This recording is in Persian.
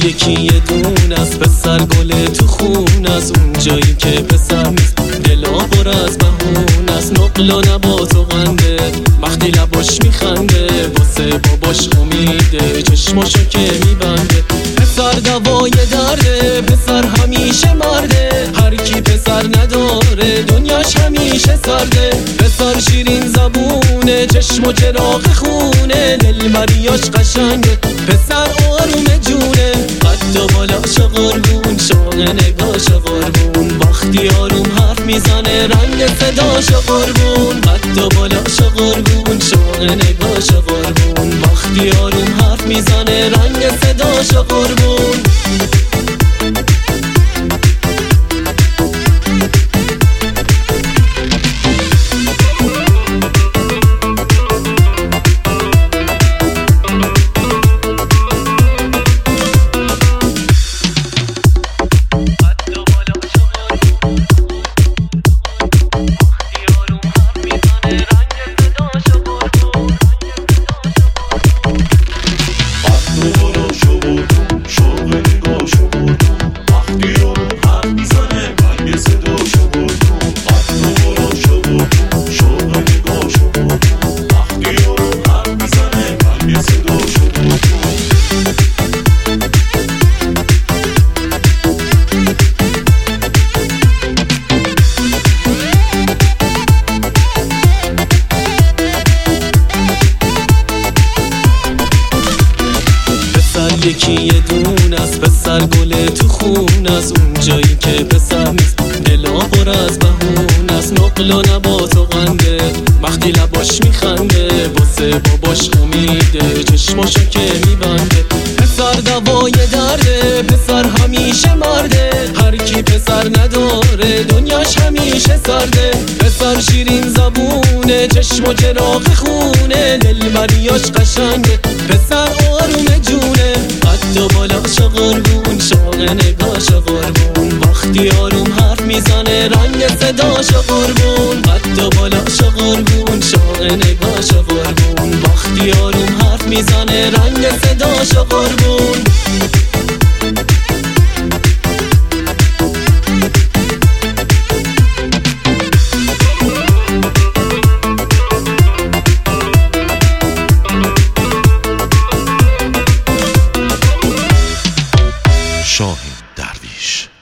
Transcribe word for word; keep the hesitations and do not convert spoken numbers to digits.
یکی یه دون از پسر گل تو خون از اون جایی که پسر نیست دلا پر از بهون از نقل و نبات و غنده وقتی لباش میخنده واسه باباش امیده چشماشو که میبنده پسر دوای درده پسر همیشه مرده هر کی پسر نداره دنیاش همیشه سرده پسر شیرین زبونه چشم و چراغ خونه دلبریاش قشنگه پسر آروم جونه قد و بالاش قربون شوق نگاش قربون وقتی آروم حرف میزنه رنگ صداش قربون قد و بالاش قربون شوق نگاش قربون وقتی آروم حرف میزنه رنگ صداش قربون یکی یه دون از پسر گل تو خون از اون جایی که پسر نیست دلا پر از بهون از نقل و نبات و غنده وقتی لباش میخنده واسه باباش امیده چشماشو که میبنده پسر دوای درده پسر همیشه مرده هر کی پسر نداره دنیاش همیشه سرده پسر شیرین زبونه چشم و چراغ خونه دلبریاش قشنگه پسر آروم جونه قد و بالاش قربون شوق نگاش قربون وقتی آروم حرف میزنه رنگ صداش قربون قد و بالاش قربون شوق نگاش قربون وقتی آروم حرف میزنه رنگ صداش قربون شاهین درویش.